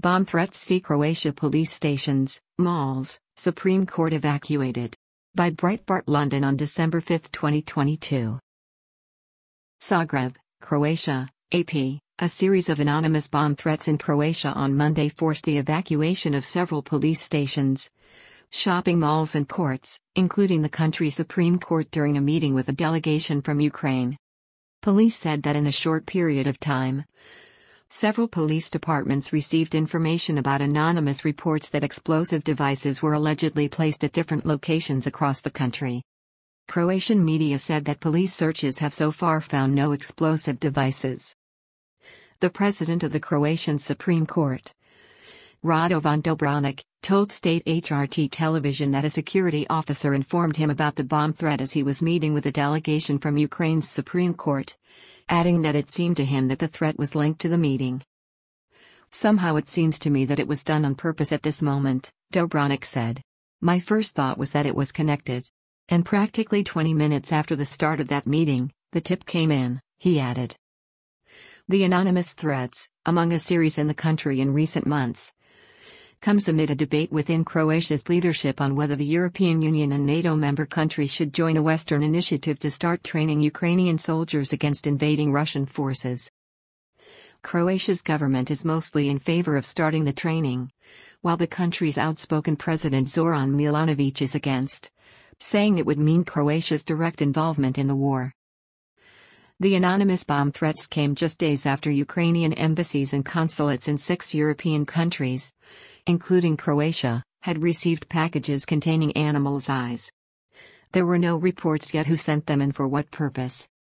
Bomb threats see Croatia police stations, malls, Supreme Court evacuated. By Breitbart London on December 5, 2022. Zagreb, Croatia, AP. A series of anonymous bomb threats in Croatia on Monday forced the evacuation of several police stations, shopping malls and courts, including the country's Supreme Court during a meeting with a delegation from Ukraine. Police said that in a short period of time, several police departments received information about anonymous reports that explosive devices were allegedly placed at different locations across the country. Croatian media said that police searches have so far found no explosive devices. The president of the Croatian Supreme Court, Radovan Dobranic, told state HRT television that a security officer informed him about the bomb threat as he was meeting with a delegation from Ukraine's Supreme Court, adding that it seemed to him that the threat was linked to the meeting. "Somehow it seems to me that it was done on purpose at this moment," Dobranic said. "My first thought was that it was connected. And practically 20 minutes after the start of that meeting, the tip came in," he added. The anonymous threats, among a series in the country in recent months, comes amid a debate within Croatia's leadership on whether the European Union and NATO member countries should join a Western initiative to start training Ukrainian soldiers against invading Russian forces. Croatia's government is mostly in favor of starting the training, while the country's outspoken president Zoran Milanovic is against, saying it would mean Croatia's direct involvement in the war. The anonymous bomb threats came just days after Ukrainian embassies and consulates in 6 European countries, including Croatia, had received packages containing animals' eyes. There were no reports yet who sent them and for what purpose.